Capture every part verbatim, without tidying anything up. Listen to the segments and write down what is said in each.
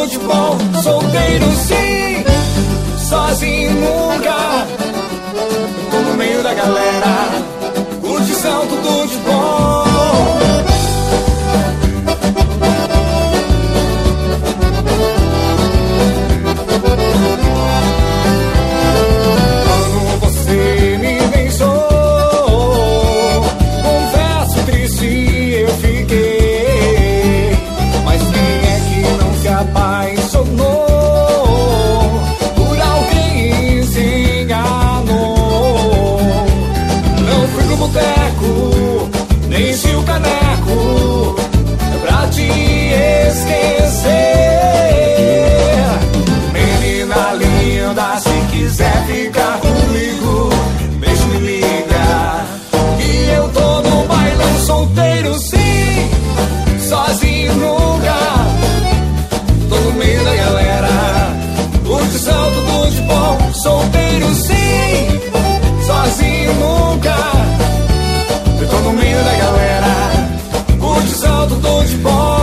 de bom. Solteiro sim, sozinho nunca. Tô no meio da galera, curtição, tudo de bom. Quando você me pensou, confesso triste eu fiquei. Mas quem é que não se apaixonou por alguém e se enganou? Não fui pro boteco, nem enchi o caneco pra te esquecer. Menina linda, se quiser ficar comigo, beijo, me liga. E eu tô no bailão, solteiro sim, sozinho nunca. Tô no meio da galera, curtição, tudo de bom. Solteiro sim, sozinho nunca. Eu tô no meio da galera, curtição, tudo de bom.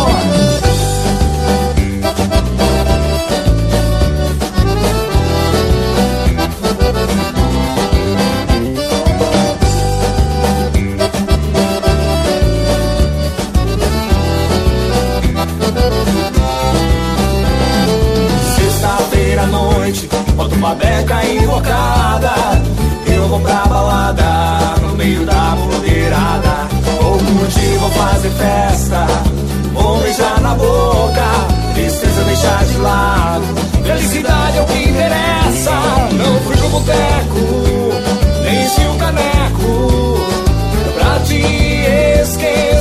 Sexta-feira à noite, boto uma beca invocada. Eu vou pra balada, no meio da mulherada. Vou curtir, vou fazer festa, vou beijar na boca, tristeza deixar de lado, felicidade é o que interessa. Não fui pro boteco, nem enchi o caneco pra te esquecer.